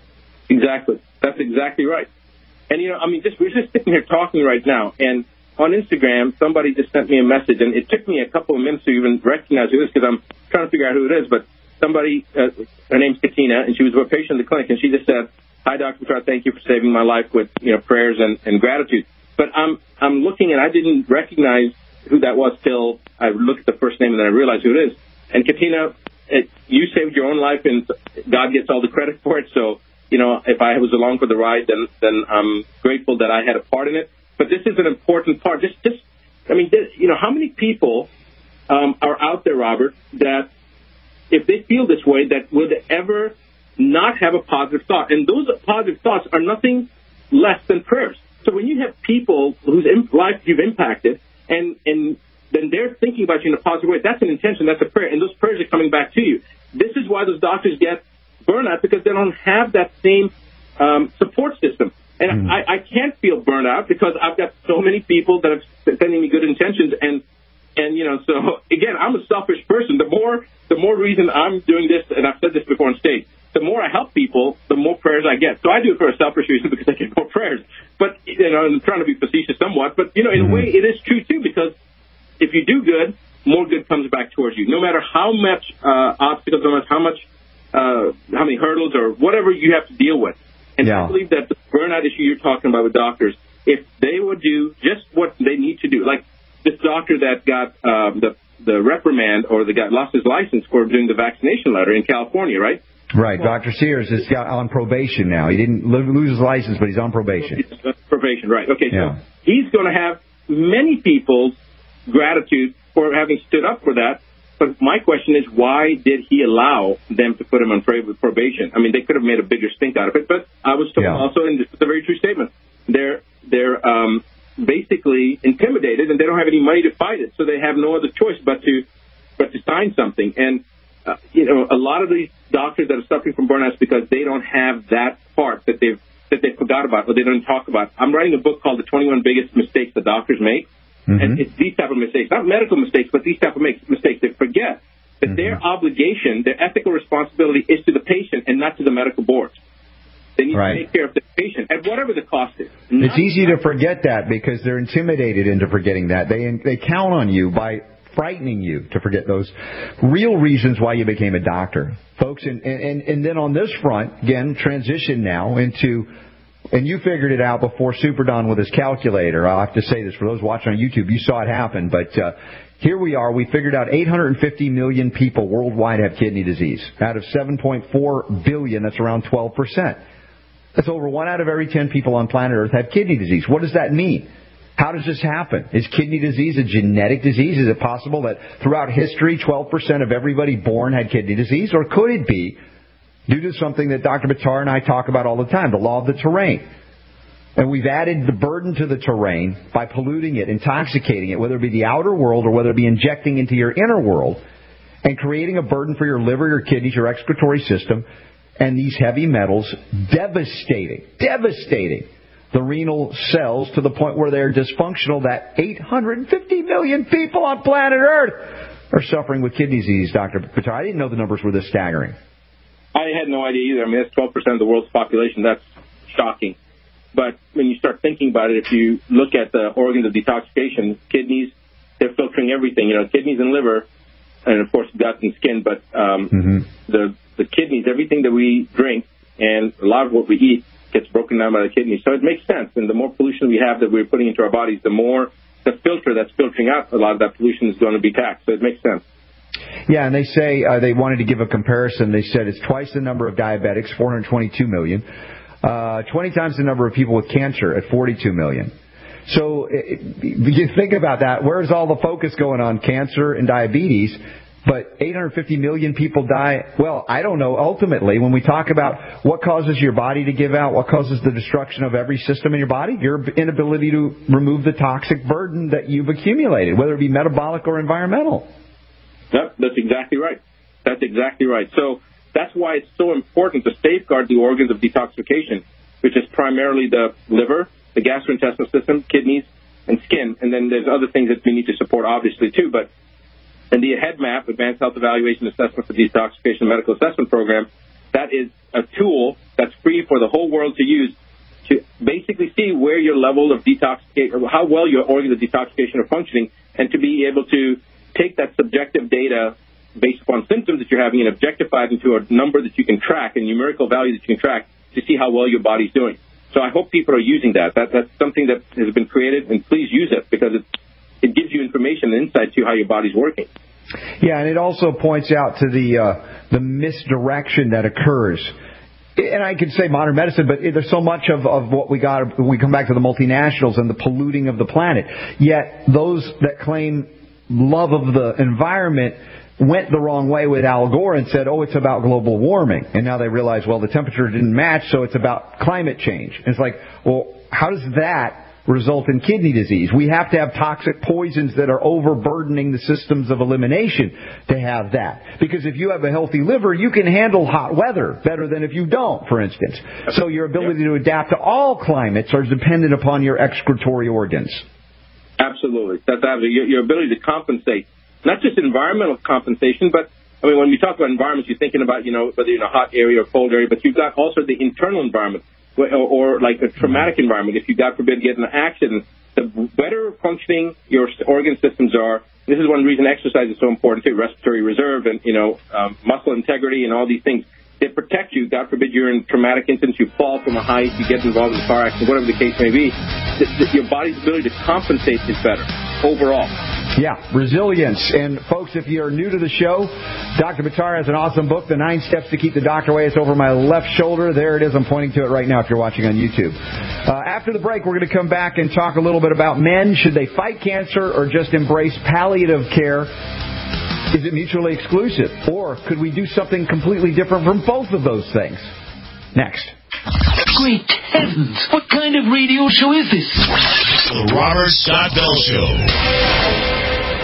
Exactly. That's exactly right. And, you know, I mean, just we're just sitting here talking right now, and on Instagram, somebody just sent me a message, and it took me a couple of minutes to even recognize who it is because I'm trying to figure out who it is, but somebody, uh, her name's Katina, and she was a patient in the clinic, and she just said, "Hi, Doctor Buttar, thank you for saving my life with, you know, prayers and, and gratitude." But I'm I'm looking, and I didn't recognize who that was till I looked at the first name, and then I realized who it is. And Katina, it, you saved your own life, and God gets all the credit for it. So, you know, if I was along for the ride, then then I'm grateful that I had a part in it. But this is an important part. Just, just, I mean, this, you know, how many people um, are out there, Robert, that if they feel this way, that would ever not have a positive thought? And those positive thoughts are nothing less than prayers. So when you have people whose life you've impacted, and, and then they're thinking about you in a positive way, that's an intention, that's a prayer, and those prayers are coming back to you. This is why those doctors get burnout, because they don't have that same um, support system. And mm. I, I can't feel burnout because I've got so many people that are sending me good intentions. And, and you know, so, again, I'm a selfish person. The more the more reason I'm doing this, and I've said this before on stage, the more I help people, the more prayers I get. So I do it for a selfish reason because I get more prayers. But, you know, I'm trying to be facetious somewhat. But, you know, in mm-hmm. a way, it is true, too, because if you do good, more good comes back towards you. No matter how much uh, obstacles, no matter how much, uh, how many hurdles or whatever you have to deal with. And yeah. I believe that the burnout issue you're talking about with doctors, if they would do just what they need to do, like this doctor that got um, the the reprimand or the guy lost his license for doing the vaccination letter in California, right? Right. Well, Doctor Sears is got on probation now. He didn't lose his license, but he's on probation. Probation, right. Okay, yeah. So he's going to have many people's gratitude for having stood up for that. But my question is, why did he allow them to put him on probation? I mean, they could have made a bigger stink out of it. But I was told yeah. also, and this is a very true statement, they're they're um, basically intimidated, and they don't have any money to fight it, so they have no other choice but to but to sign something. And uh, you know, a lot of these doctors that are suffering from burnouts because they don't have that part that they've that they forgot about or they don't talk about. I'm writing a book called The twenty-one Biggest Mistakes That Doctors Make. Mm-hmm. And it's these type of mistakes, not medical mistakes, but these type of mistakes. They forget that mm-hmm. their obligation, their ethical responsibility is to the patient and not to the medical boards. They need right. to take care of the patient at whatever the cost is. It's easy to forget that because they're intimidated into forgetting that. They they count on you by frightening you to forget those real reasons why you became a doctor. Folks, and, and, and then on this front, again, transition now into... And you figured it out before Super Don with his calculator. I'll have to say this for those watching on YouTube. You saw it happen. But uh, here we are. We figured out eight hundred fifty million people worldwide have kidney disease. Out of seven point four billion, that's around twelve percent. That's over one out of every ten people on planet Earth have kidney disease. What does that mean? How does this happen? Is kidney disease a genetic disease? Is it possible that throughout history, twelve percent of everybody born had kidney disease? Or could it be due to something that Doctor Buttar and I talk about all the time, the law of the terrain? And we've added the burden to the terrain by polluting it, intoxicating it, whether it be the outer world or whether it be injecting into your inner world, and creating a burden for your liver, your kidneys, your excretory system, and these heavy metals devastating, devastating the renal cells to the point where they're dysfunctional that eight hundred fifty million people on planet Earth are suffering with kidney disease, Doctor Buttar. I didn't know the numbers were this staggering. I had no idea either. I mean, that's twelve percent of the world's population. That's shocking. But when you start thinking about it, if you look at the organs of detoxification, kidneys, they're filtering everything. You know, kidneys and liver, and of course gut and skin. But um, mm-hmm. the the kidneys, everything that we drink, and a lot of what we eat gets broken down by the kidneys. So it makes sense. And the more pollution we have that we're putting into our bodies, the more the filter that's filtering out a lot of that pollution is going to be taxed. So it makes sense. Yeah, and they say uh, they wanted to give a comparison. They said it's twice the number of diabetics, four hundred twenty-two million, uh, twenty times the number of people with cancer at forty-two million. So it, you think about that. Where's all the focus going on cancer and diabetes? But eight hundred fifty million people die. Well, I don't know. Ultimately, when we talk about what causes your body to give out, what causes the destruction of every system in your body, your inability to remove the toxic burden that you've accumulated, whether it be metabolic or environmental. Yep, that's exactly right. That's exactly right. So that's why it's so important to safeguard the organs of detoxification, which is primarily the liver, the gastrointestinal system, kidneys, and skin. And then there's other things that we need to support, obviously, too. But in the HEADMAP, Advanced Health Evaluation Assessment for Detoxification Medical Assessment Program, that is a tool that's free for the whole world to use to basically see where your level of detoxification, or how well your organs of detoxification are functioning, and to be able to take that subjective data based upon symptoms that you're having and objectify it into a number that you can track, a numerical value that you can track to see how well your body's doing. So I hope people are using that. that that's something that has been created, and please use it because it, it gives you information and insight to how your body's working. Yeah, and it also points out to the uh, the misdirection that occurs. And I could say modern medicine, but there's so much of, of what we got, we come back to the multinationals and the polluting of the planet. Yet those that claim love of the environment went the wrong way with Al Gore and said, oh, it's about global warming. And now they realize, well, the temperature didn't match, so it's about climate change. And it's like, well, how does that result in kidney disease? We have to have toxic poisons that are overburdening the systems of elimination to have that. Because if you have a healthy liver, you can handle hot weather better than if you don't, for instance. So your ability to adapt to all climates are dependent upon your excretory organs. Absolutely. That's absolutely. Your, your ability to compensate, not just environmental compensation, but I mean, when we talk about environments, you're thinking about, you know, whether you're in a hot area or cold area, but you've got also the internal environment. Or, or like a traumatic environment. If you, God forbid, get in an accident, the better functioning your organ systems are. This is one reason exercise is so important too. Respiratory reserve and, you know, um, muscle integrity and all these things. They protect you. God forbid you're in traumatic incidents, you fall from a height, you get involved in a car accident, whatever the case may be. The, the, your body's ability to compensate is better overall. Yeah, resilience. And folks, if you're new to the show, Doctor Buttar has an awesome book, The Nine Steps to Keep the Doctor Away. It's over my left shoulder. There it is. I'm pointing to it right now if you're watching on YouTube. Uh, after the break, we're going to come back and talk a little bit about men. Should they fight cancer or just embrace palliative care? Is it mutually exclusive? Or could we do something completely different from both of those things? Next. Great heavens! What kind of radio show is this? The Robert Scott Bell Show.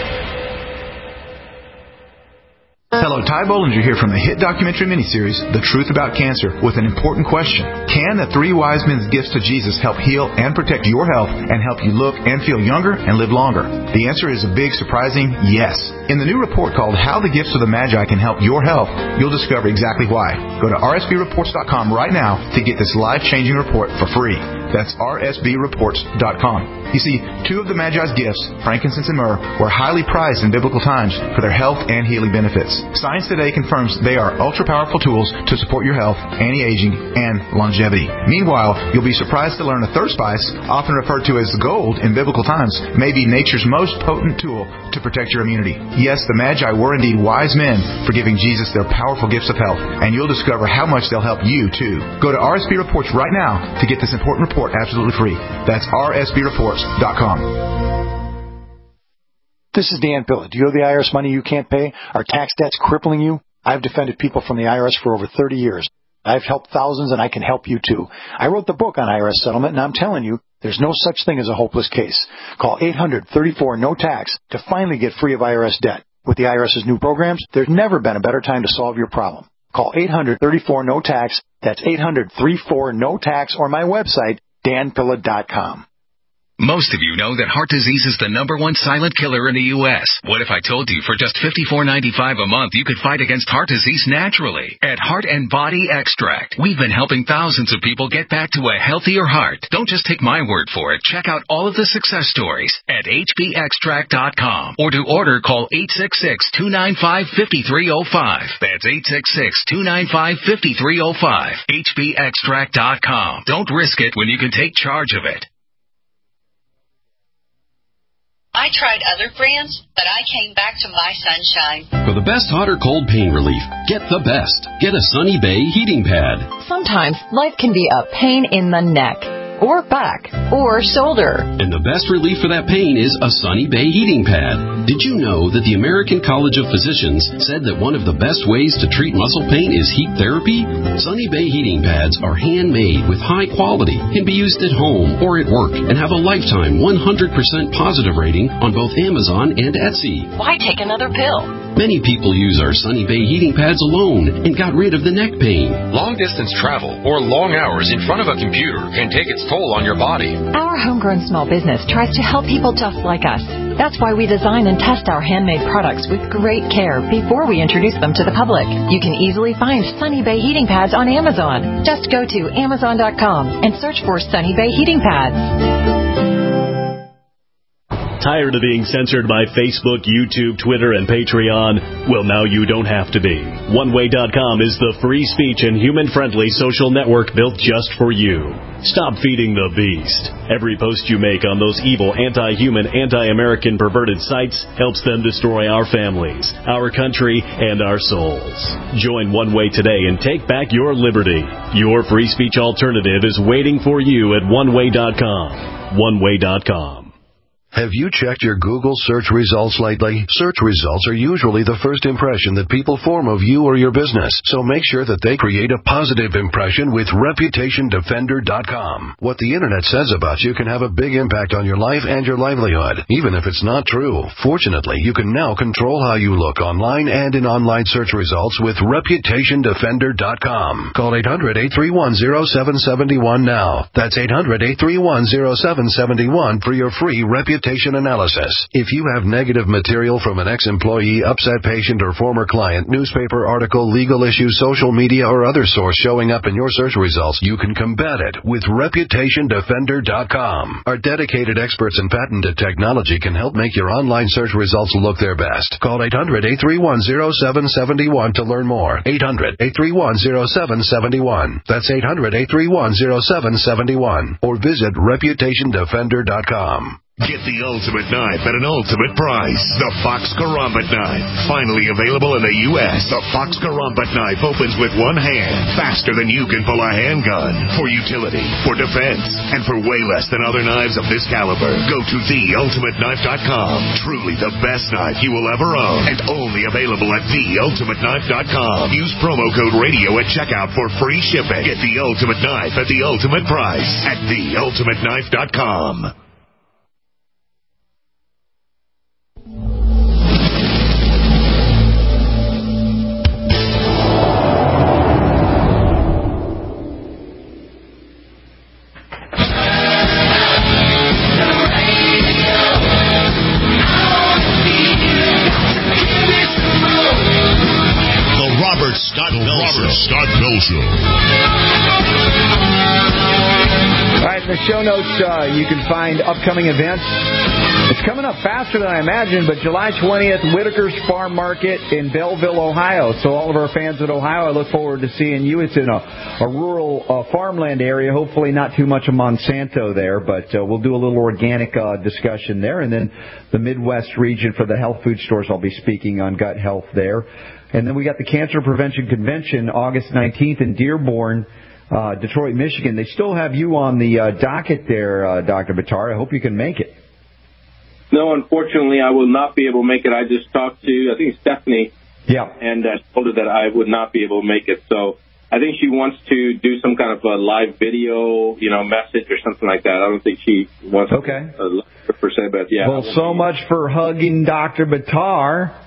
Hello, Ty Bollinger here from the hit documentary miniseries, The Truth About Cancer, with an important question. Can the three wise men's gifts to Jesus help heal and protect your health and help you look and feel younger and live longer? The answer is a big, surprising yes. In the new report called How the Gifts of the Magi Can Help Your Health, you'll discover exactly why. Go to R S B reports dot com right now to get this life-changing report for free. That's R S B reports dot com. You see, two of the Magi's gifts, frankincense and myrrh, were highly prized in biblical times for their health and healing benefits. Science today confirms they are ultra-powerful tools to support your health, anti-aging, and longevity. Meanwhile, you'll be surprised to learn a third spice, often referred to as gold in biblical times, may be nature's most potent tool to protect your immunity. Yes, the Magi were indeed wise men for giving Jesus their powerful gifts of health, and you'll discover how much they'll help you, too. Go to R S B Reports right now to get this important report absolutely free. That's R S B reports dot com. This is Dan Pilla. Do you owe the I R S money you can't pay? Are tax debts crippling you? I've defended people from the I R S for over thirty years. I've helped thousands, and I can help you, too. I wrote the book on I R S settlement, and I'm telling you, there's no such thing as a hopeless case. Call eight hundred thirty-four no tax to finally get free of I R S debt. With the IRS's new programs, there's never been a better time to solve your problem. Call eight hundred thirty-four no tax. That's eight hundred thirty-four no tax, or my website, dan pilla dot com. Most of you know that heart disease is the number one silent killer in the U S What if I told you for just fifty-four ninety-five a month you could fight against heart disease naturally? At Heart and Body Extract, we've been helping thousands of people get back to a healthier heart. Don't just take my word for it. Check out all of the success stories at H B extract dot com. Or to order, call eight six six, two nine five, five three zero five. That's eight six six, two nine five, five three zero five. H B extract dot com. Don't risk it when you can take charge of it. I tried other brands, but I came back to my Sunshine. For the best hot or cold pain relief, get the best. Get a Sunny Bay heating pad. Sometimes life can be a pain in the neck, or back, or shoulder. And the best relief for that pain is a Sunny Bay heating pad. Did you know that the American College of Physicians said that one of the best ways to treat muscle pain is heat therapy? Sunny Bay heating pads are handmade with high quality, can be used at home or at work, and have a lifetime one hundred percent positive rating on both Amazon and Etsy. Why take another pill? Many people use our Sunny Bay heating pads alone and got rid of the neck pain. Long-distance travel or long hours in front of a computer can take its toll on your body. Our homegrown small business tries to help people just like us. That's why we design and test our handmade products with great care before we introduce them to the public. You can easily find Sunny Bay heating pads on Amazon. Just go to amazon dot com and search for Sunny Bay heating pads. Tired of being censored by Facebook, YouTube, Twitter, and Patreon? Well, now you don't have to be. one way dot com is the free speech and human-friendly social network built just for you. Stop feeding the beast. Every post you make on those evil, anti-human, anti-American perverted sites helps them destroy our families, our country, and our souls. Join One Way today and take back your liberty. Your free speech alternative is waiting for you at one way dot com. one way dot com. Have you checked your Google search results lately? Search results are usually the first impression that people form of you or your business, so make sure that they create a positive impression with reputation defender dot com. What the Internet says about you can have a big impact on your life and your livelihood, even if it's not true. Fortunately, you can now control how you look online and in online search results with reputation defender dot com. Call eight hundred, eight three one, zero seven seven one now. That's eight hundred, eight three one, zero seven seven one for your free reputation analysis. If you have negative material from an ex-employee, upset patient, or former client, newspaper article, legal issue, social media, or other source showing up in your search results, you can combat it with reputation defender dot com. Our dedicated experts in patented technology can help make your online search results look their best. Call eight hundred, eight three one, zero seven seven one to learn more. eight hundred, eight three one, zero seven seven one. That's eight hundred, eight three one, zero seven seven one. Or visit reputation defender dot com. Get the ultimate knife at an ultimate price. The Fox Karambit knife. Finally available in the U S The Fox Karambit knife opens with one hand, faster than you can pull a handgun. For utility, for defense, and for way less than other knives of this caliber. Go to the ultimate knife dot com. Truly the best knife you will ever own. And only available at the ultimate knife dot com. Use promo code radio at checkout for free shipping. Get the ultimate knife at the ultimate price at the ultimate knife dot com. Scott Bell Show. Scott Bell Show. All right, in the show notes, uh, you can find upcoming events. It's coming up faster than I imagined, but July twentieth, Whitaker's Farm Market in Belleville, Ohio. So all of our fans in Ohio, I look forward to seeing you. It's in a, a rural uh, farmland area, hopefully not too much of Monsanto there, but uh, we'll do a little organic uh, discussion there. And then the Midwest region for the health food stores, I'll be speaking on gut health there. And then we got the Cancer Prevention Convention August nineteenth in Dearborn, uh, Detroit, Michigan. They still have you on the uh, docket there, uh, Doctor Buttar. I hope you can make it. No, unfortunately, I will not be able to make it. I just talked to, I think, Stephanie. Yeah. And uh, told her that I would not be able to make it. So I think she wants to do some kind of a live video, you know, message or something like that. I don't think she wants okay. to one hundred percent, but yeah. Well, so much for hugging Doctor Buttar.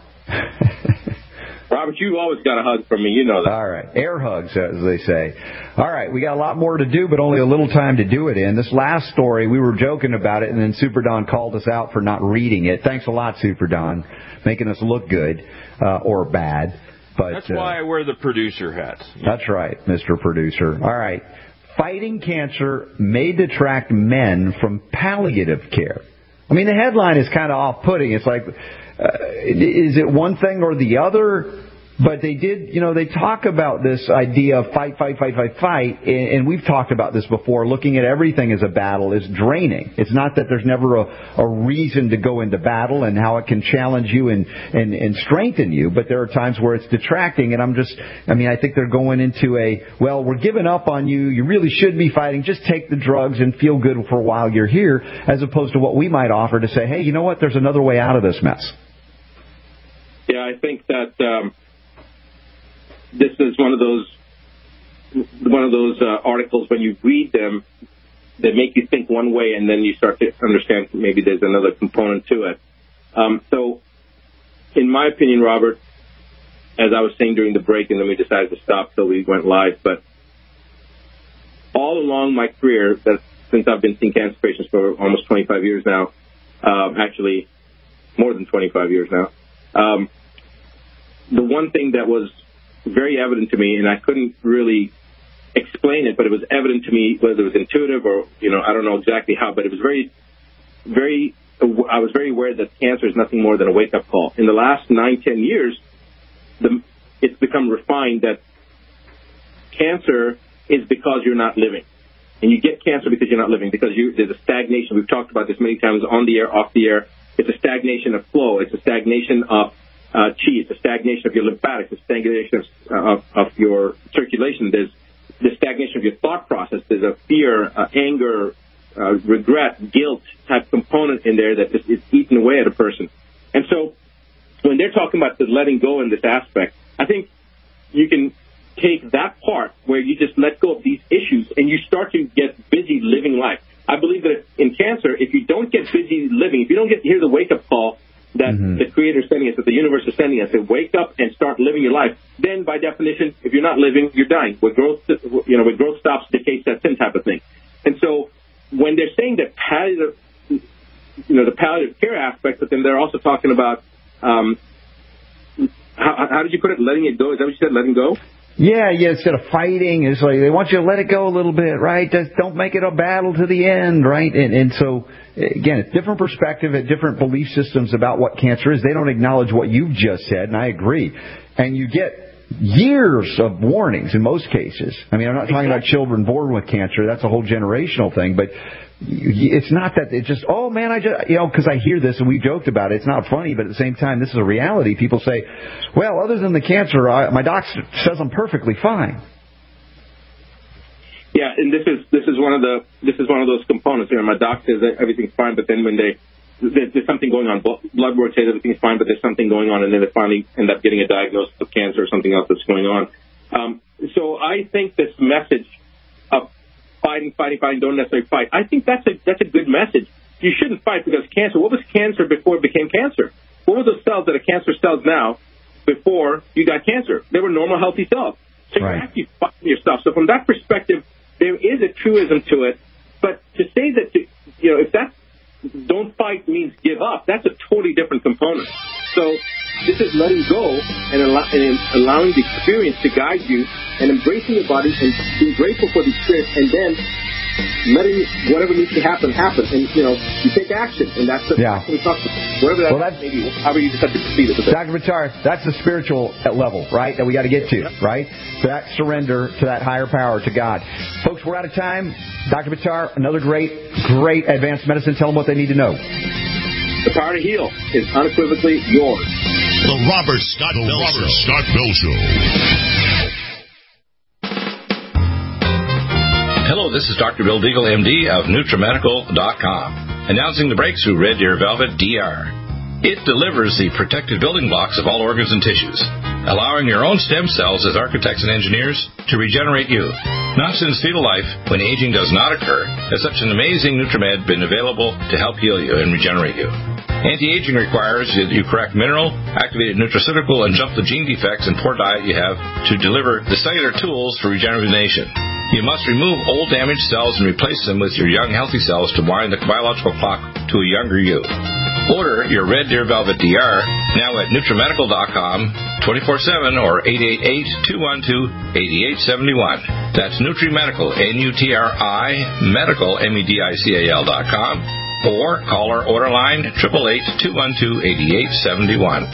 Robert, you always got a hug from me. You know that. All right. Air hugs, as they say. All right. We got a lot more to do, but only a little time to do it in. This last story, we were joking about it, and then Super Don called us out for not reading it. Thanks a lot, Super Don, making us look good uh, or bad. But That's why uh, I wear the producer hat. That's right, Mister Producer. All right. Fighting cancer may detract men from palliative care. I mean, the headline is kind of off-putting. It's like, uh, is it one thing or the other? But they did, you know, they talk about this idea of fight, fight, fight, fight, fight, and we've talked about this before. Looking at everything as a battle is draining. It's not that there's never a, a reason to go into battle and how it can challenge you and, and, and strengthen you, but there are times where it's detracting, and I'm just, I mean, I think they're going into a, well, we're giving up on you, you really should be fighting, just take the drugs and feel good for a while you're here, as opposed to what we might offer to say, hey, you know what, there's another way out of this mess. Yeah, I think that... Um This is one of those one of those uh, articles when you read them that make you think one way, and then you start to understand maybe there's another component to it. Um, so, in my opinion, Robert, as I was saying during the break, and then we decided to stop till we went live, but all along my career, that since I've been seeing cancer patients for almost twenty-five years now, um, actually, more than twenty-five years now. Um, the one thing that was very evident to me, and I couldn't really explain it, but it was evident to me, whether it was intuitive or, you know, I don't know exactly how, but it was very, very, I was very aware that cancer is nothing more than a wake-up call. In the last nine, ten years, the, it's become refined that cancer is because you're not living. And you get cancer because you're not living, because you, there's a stagnation. We've talked about this many times on the air, off the air. It's a stagnation of flow. It's a stagnation of uh, chi. It's a stagnation of your lymphatics. It's a stagnation of, uh, of, of your circulation. There's the stagnation of your thought process. There's a fear, uh, anger, uh, regret, guilt type component in there that is, is eating away at a person. And so when they're talking about the letting go in this aspect, I think you can take that part where you just let go of these issues and you start to get busy living life. I believe that in cancer, if you don't get busy living, if you don't get to hear the wake-up call that mm-hmm. the Creator is sending us, that the universe is sending us, to wake up and start living your life, then by definition, if you're not living, you're dying. Where growth, you know, when growth stops, decay sets in, type of thing. And so when they're saying that palliative, you know, the palliative care aspect, but then they're also talking about, um, how, how did you put it? Letting it go? Is that what you said? Letting go? Yeah, yeah, instead of fighting, it's like they want you to let it go a little bit, right? Just don't make it a battle to the end, right? And, and so, again, it's different perspective, and different belief systems about what cancer is. They don't acknowledge what you've just said, and I agree. And you get years of warnings in most cases. I mean, I'm not talking about children born with cancer. That's a whole generational thing, but it's not that it's just, oh man, I just, you know, because I hear this and we joked about it. It's not funny, but at the same time, this is a reality. People say, well, other than the cancer, I, my doc says I'm perfectly fine. Yeah, and this is this is one of the this is one of those components. You know, my doc says that everything's fine, but then when they there's, there's something going on, blood work says everything's fine, but there's something going on, and then they finally end up getting a diagnosis of cancer or something else that's going on. Um, so I think this message of fighting, fighting, fighting, don't necessarily fight. I think that's a that's a good message. You shouldn't fight, because cancer, what was cancer before it became cancer? What were those cells that are cancer cells now before you got cancer? They were normal, healthy cells. So right. You have to fight yourself. So from that perspective, there is a truism to it. But to say that, to, you know, if that don't fight means give up, that's a totally different component. So this is letting go and, allow, and allowing the experience to guide you, and embracing your body and being grateful for the experience, and then letting whatever needs to happen happen. And, you know, you take action, and that's the yeah. we talk about. Whatever that well, that's, maybe, however you just have to proceed with it. Doctor Buttar, that's the spiritual level, right, that we got to get to, yep. right? So that surrender to that higher power, to God. Folks, we're out of time. Doctor Buttar, another great, great advanced medicine. Tell them what they need to know. The power to heal is unequivocally yours. The Robert Scott Bell Show. Robert Scott Bell Show. Hello, this is Doctor Bill Deagle, M D of Nutrimedical dot com, announcing the breakthrough Red Deer Velvet D R. It delivers the protective building blocks of all organs and tissues, allowing your own stem cells as architects and engineers to regenerate you. Not since fetal life, when aging does not occur, has such an amazing Nutrimed been available to help heal you and regenerate you. Anti-aging requires that you correct mineral, activated nutraceutical, and jump the gene defects and poor diet you have to deliver the cellular tools for regeneration. You must remove old damaged cells and replace them with your young healthy cells to wind the biological clock to a younger you. Order your Red Deer Velvet D R now at Nutrimedical dot com, twenty-four seven, or eight eight eight, two one two, eight eight seven one. That's Nutrimedical, N U T R I, Medical, M E D I C A L dot com, or call our order line, eight eight eight, two one two, eight eight seven one.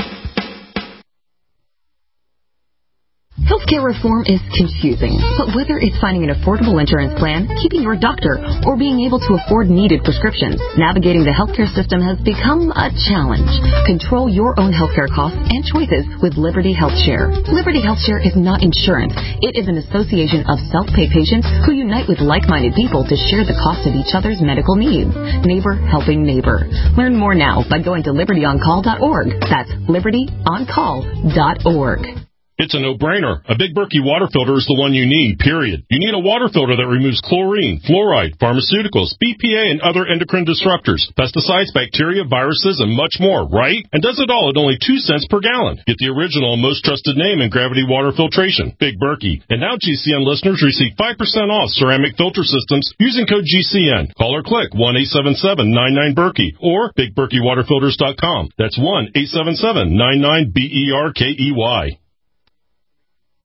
Healthcare reform is confusing, but whether it's finding an affordable insurance plan, keeping your doctor, or being able to afford needed prescriptions, navigating the healthcare system has become a challenge. Control your own healthcare costs and choices with Liberty HealthShare. Liberty HealthShare is not insurance. It is an association of self-pay patients who unite with like-minded people to share the cost of each other's medical needs. Neighbor helping neighbor. Learn more now by going to liberty on call dot org. That's liberty on call dot org. It's a no-brainer. A Big Berkey water filter is the one you need, period. You need a water filter that removes chlorine, fluoride, pharmaceuticals, B P A, and other endocrine disruptors, pesticides, bacteria, viruses, and much more, right? And does it all at only two cents per gallon. Get the original and most trusted name in gravity water filtration, Big Berkey. And now G C N listeners receive five percent off ceramic filter systems using code G C N. Call or click one eight seven seven nine nine Berkey or big berkey water filters dot com. That's one eight seven seven nine nine B E R K E Y.